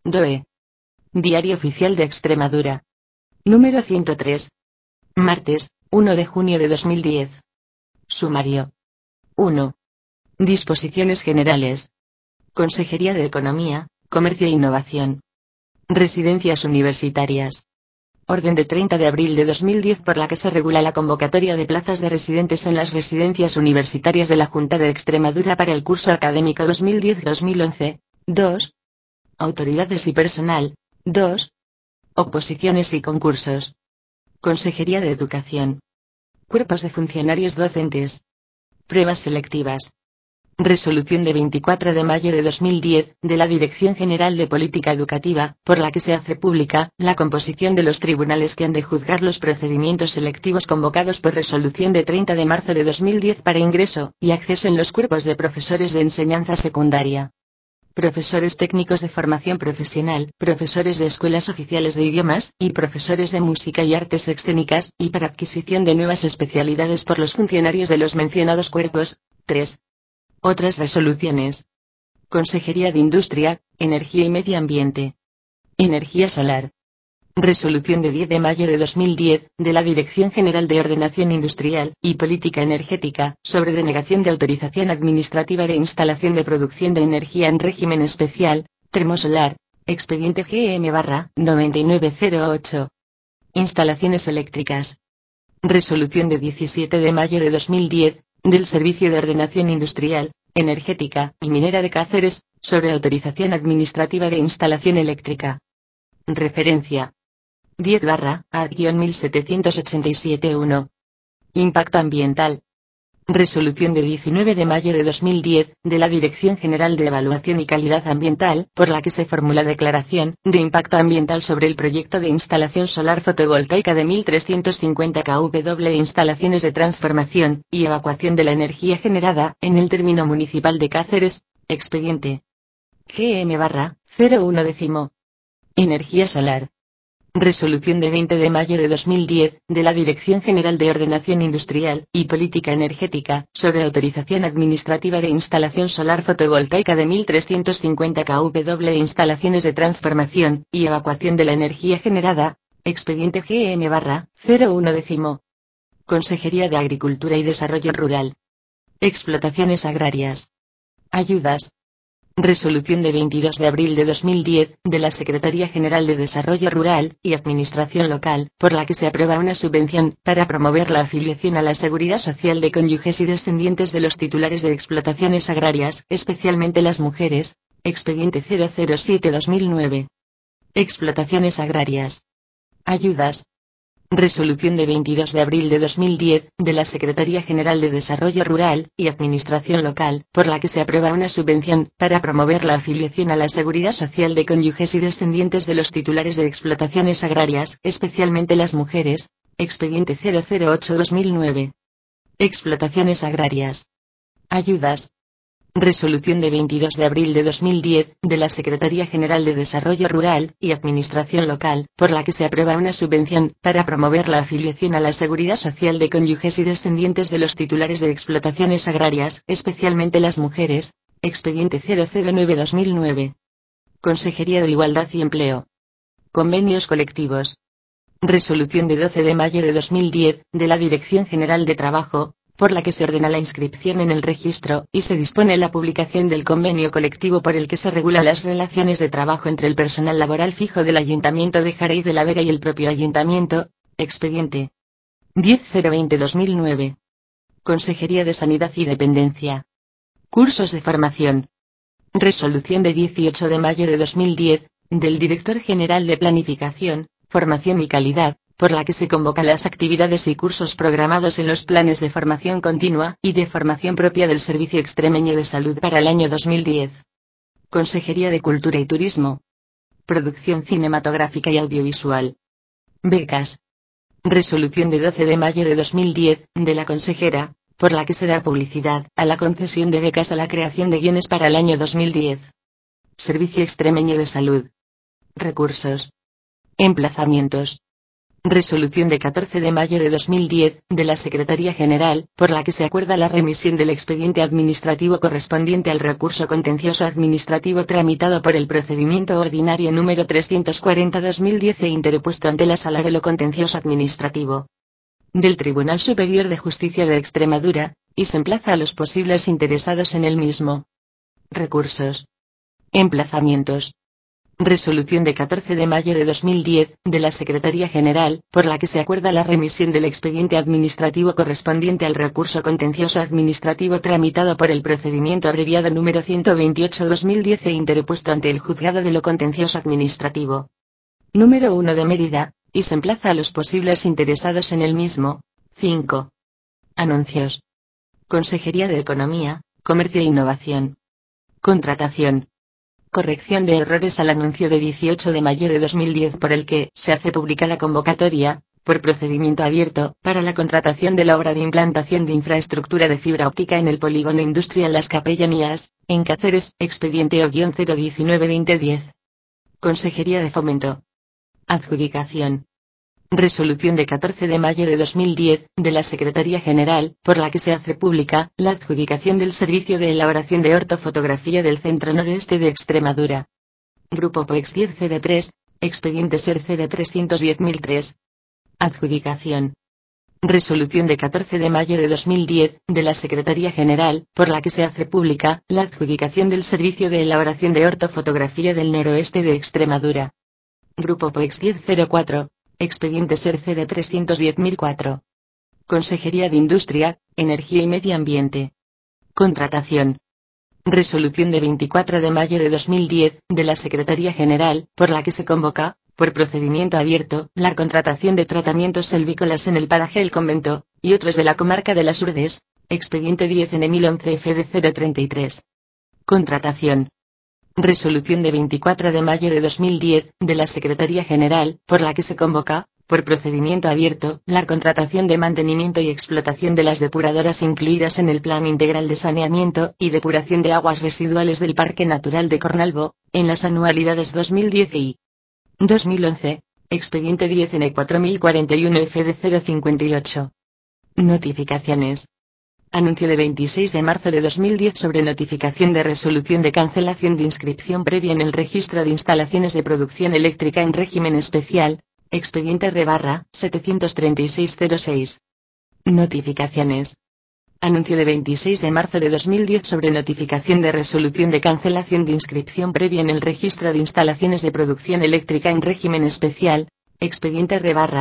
DOE. Diario Oficial de Extremadura. Número 103. Martes, 1 de junio de 2010. Sumario. 1. Disposiciones generales. Consejería de Economía, Comercio e Innovación. Residencias universitarias. Orden de 30 de abril de 2010 por la que se regula la convocatoria de plazas de residentes en las residencias universitarias de la Junta de Extremadura para el curso académico 2010-2011. 2. Autoridades y personal. 2. Oposiciones y concursos. Consejería de Educación. Cuerpos de funcionarios docentes. Pruebas selectivas. Resolución de 24 de mayo de 2010, de la Dirección General de Política Educativa, por la que se hace pública la composición de los tribunales que han de juzgar los procedimientos selectivos convocados por resolución de 30 de marzo de 2010 para ingreso y acceso en los cuerpos de profesores de enseñanza secundaria, profesores técnicos de formación profesional, profesores de escuelas oficiales de idiomas, y profesores de música y artes escénicas, y para adquisición de nuevas especialidades por los funcionarios de los mencionados cuerpos. 3. Otras resoluciones. Consejería de Industria, Energía y Medio Ambiente. Energía solar. Resolución de 10 de mayo de 2010, de la Dirección General de Ordenación Industrial y Política Energética, sobre denegación de autorización administrativa de instalación de producción de energía en régimen especial, termosolar, expediente GM-9908. Instalaciones eléctricas. Resolución de 17 de mayo de 2010, del Servicio de Ordenación Industrial, Energética y Minera de Cáceres, sobre autorización administrativa de instalación eléctrica. Referencia. 10/AD-1787-1. Impacto ambiental. Resolución de 19 de mayo de 2010, de la Dirección General de Evaluación y Calidad Ambiental, por la que se formula declaración de impacto ambiental sobre el proyecto de instalación solar fotovoltaica de 1350 kW e instalaciones de transformación y evacuación de la energía generada en el término municipal de Cáceres, expediente GM-01. Energía solar. Resolución de 20 de mayo de 2010, de la Dirección General de Ordenación Industrial y Política Energética, sobre autorización administrativa de instalación solar fotovoltaica de 1350 kW e instalaciones de transformación y evacuación de la energía generada, expediente GM-01. Consejería de Agricultura y Desarrollo Rural. Explotaciones agrarias. Ayudas. Resolución de 22 de abril de 2010, de la Secretaría General de Desarrollo Rural y Administración Local, por la que se aprueba una subvención para promover la afiliación a la Seguridad Social de cónyuges y descendientes de los titulares de explotaciones agrarias, especialmente las mujeres, expediente 007-2009. Explotaciones agrarias. Ayudas. Resolución de 22 de abril de 2010, de la Secretaría General de Desarrollo Rural y Administración Local, por la que se aprueba una subvención para promover la afiliación a la Seguridad Social de cónyuges y descendientes de los titulares de explotaciones agrarias, especialmente las mujeres, expediente 008-2009. Explotaciones agrarias. Ayudas. Resolución de 22 de abril de 2010, de la Secretaría General de Desarrollo Rural y Administración Local, por la que se aprueba una subvención para promover la afiliación a la Seguridad Social de cónyuges y descendientes de los titulares de explotaciones agrarias, especialmente las mujeres, expediente 009-2009. Consejería de Igualdad y Empleo. Convenios colectivos. Resolución de 12 de mayo de 2010, de la Dirección General de Trabajo, por la que se ordena la inscripción en el registro, y se dispone la publicación del convenio colectivo por el que se regulan las relaciones de trabajo entre el personal laboral fijo del Ayuntamiento de Jarey de la Vega y el propio Ayuntamiento, expediente 10-020-2009. Consejería de Sanidad y Dependencia. Cursos de formación. Resolución de 18 de mayo de 2010, del Director General de Planificación, Formación y Calidad, por la que se convocan las actividades y cursos programados en los planes de formación continua y de formación propia del Servicio Extremeño de Salud para el año 2010. Consejería de Cultura y Turismo. Producción cinematográfica y audiovisual. Becas. Resolución de 12 de mayo de 2010, de la consejera, por la que se da publicidad a la concesión de becas a la creación de guiones para el año 2010. Servicio Extremeño de Salud. Recursos. Emplazamientos. Resolución de 14 de mayo de 2010, de la Secretaría General, por la que se acuerda la remisión del expediente administrativo correspondiente al recurso contencioso administrativo tramitado por el procedimiento ordinario número 340/2010 e interpuesto ante la Sala de lo Contencioso Administrativo del Tribunal Superior de Justicia de Extremadura, y se emplaza a los posibles interesados en el mismo. Recursos. Emplazamientos. Resolución de 14 de mayo de 2010, de la Secretaría General, por la que se acuerda la remisión del expediente administrativo correspondiente al recurso contencioso administrativo tramitado por el procedimiento abreviado número 128/2010 e interpuesto ante el Juzgado de lo Contencioso Administrativo número 1 de Mérida, y se emplaza a los posibles interesados en el mismo. 5. Anuncios. Consejería de Economía, Comercio e Innovación. Contratación. Corrección de errores al anuncio de 18 de mayo de 2010 por el que se hace pública la convocatoria, por procedimiento abierto, para la contratación de la obra de implantación de infraestructura de fibra óptica en el polígono industrial Las Capellanías, en Cáceres, expediente O-019-2010. Consejería de Fomento. Adjudicación. Resolución de 14 de mayo de 2010, de la Secretaría General, por la que se hace pública la adjudicación del servicio de elaboración de ortofotografía del Centro Noroeste de Extremadura. Grupo POEX 1003, expediente SER 0310003. Adjudicación. Resolución de 14 de mayo de 2010, de la Secretaría General, por la que se hace pública la adjudicación del servicio de elaboración de ortofotografía del Noroeste de Extremadura. Grupo POEX 1004. Expediente SER 0310004. Consejería de Industria, Energía y Medio Ambiente. Contratación. Resolución de 24 de mayo de 2010, de la Secretaría General, por la que se convoca, por procedimiento abierto, la contratación de tratamientos selvícolas en el paraje El Convento, y otros de la comarca de las Urdes, expediente 10N1011 FD 033. Contratación. Resolución de 24 de mayo de 2010, de la Secretaría General, por la que se convoca, por procedimiento abierto, la contratación de mantenimiento y explotación de las depuradoras incluidas en el Plan Integral de Saneamiento y Depuración de Aguas Residuales del Parque Natural de Cornalvo, en las anualidades 2010 y 2011, expediente 10N4041 FD 058. Notificaciones. Anuncio de 26 de marzo de 2010 sobre notificación de resolución de cancelación de inscripción previa en el registro de instalaciones de producción eléctrica en régimen especial, expediente R/73606. Notificaciones. Anuncio de 26 de marzo de 2010 sobre notificación de resolución de cancelación de inscripción previa en el registro de instalaciones de producción eléctrica en régimen especial, expediente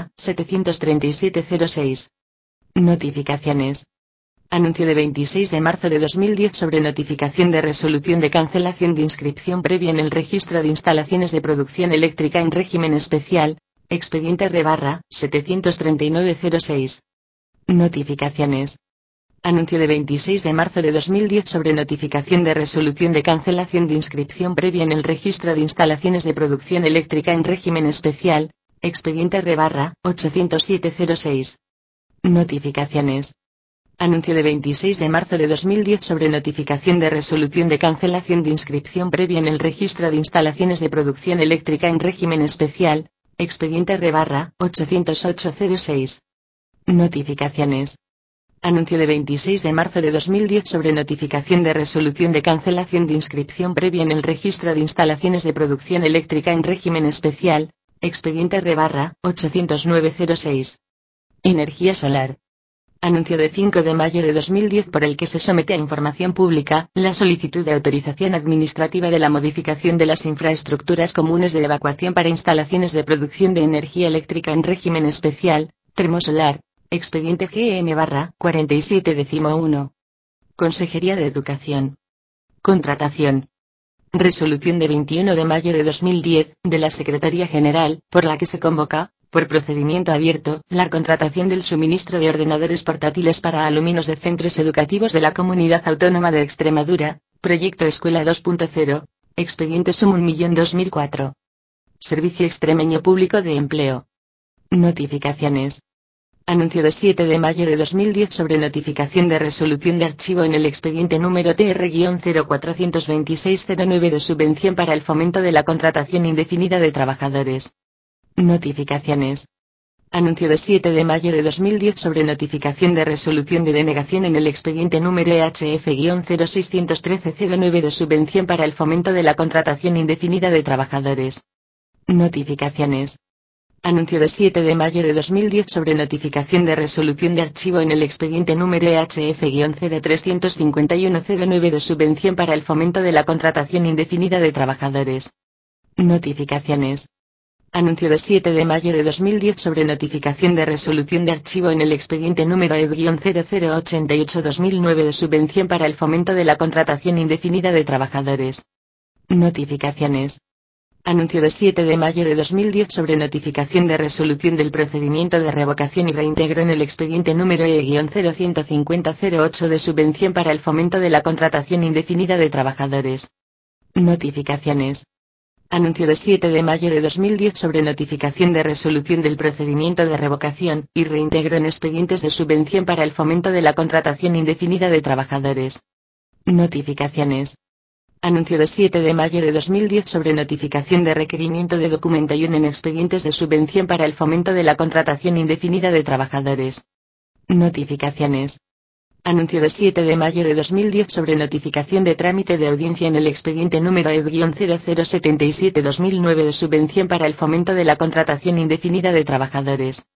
R/73706. Notificaciones. Anuncio de 26 de marzo de 2010 sobre notificación de resolución de cancelación de inscripción previa en el registro de instalaciones de producción eléctrica en régimen especial, expediente R/73906. Notificaciones. Anuncio de 26 de marzo de 2010 sobre notificación de resolución de cancelación de inscripción previa en el registro de instalaciones de producción eléctrica en régimen especial, expediente R/80706. Notificaciones. Anuncio de 26 de marzo de 2010 sobre notificación de resolución de cancelación de inscripción previa en el registro de instalaciones de producción eléctrica en régimen especial, expediente R/80806. Notificaciones. Anuncio de 26 de marzo de 2010 sobre notificación de resolución de cancelación de inscripción previa en el registro de instalaciones de producción eléctrica en régimen especial, expediente R/80906. Energía solar. Anuncio de 5 de mayo de 2010 por el que se somete a información pública la solicitud de autorización administrativa de la modificación de las infraestructuras comunes de evacuación para instalaciones de producción de energía eléctrica en régimen especial, termosolar, expediente GM/4711. Consejería de Educación. Contratación. Resolución de 21 de mayo de 2010, de la Secretaría General, por la que se convoca, por procedimiento abierto, la contratación del suministro de ordenadores portátiles para alumnos de centros educativos de la Comunidad Autónoma de Extremadura, Proyecto Escuela 2.0, expediente SUM 1.000.000-2004. Servicio Extremeño Público de Empleo. Notificaciones. Anuncio de 7 de mayo de 2010 sobre notificación de resolución de archivo en el expediente número TR-042609 de subvención para el fomento de la contratación indefinida de trabajadores. Notificaciones. Anuncio de 7 de mayo de 2010 sobre notificación de resolución de denegación en el expediente número EHF-0613-09 de subvención para el fomento de la contratación indefinida de trabajadores. Notificaciones. Anuncio de 7 de mayo de 2010 sobre notificación de resolución de archivo en el expediente número EHF-0351-09 de subvención para el fomento de la contratación indefinida de trabajadores. Notificaciones. Anuncio de 7 de mayo de 2010 sobre notificación de resolución de archivo en el expediente número E-0088-2009 de subvención para el fomento de la contratación indefinida de trabajadores. Notificaciones. Anuncio de 7 de mayo de 2010 sobre notificación de resolución del procedimiento de revocación y reintegro en el expediente número E-015008 de subvención para el fomento de la contratación indefinida de trabajadores. Notificaciones. Anuncio de 7 de mayo de 2010 sobre notificación de resolución del procedimiento de revocación y reintegro en expedientes de subvención para el fomento de la contratación indefinida de trabajadores. Notificaciones. Anuncio de 7 de mayo de 2010 sobre notificación de requerimiento de documentación en expedientes de subvención para el fomento de la contratación indefinida de trabajadores. Notificaciones. Anuncio de 7 de mayo de 2010 sobre notificación de trámite de audiencia en el expediente número E-0077-2009 de subvención para el fomento de la contratación indefinida de trabajadores.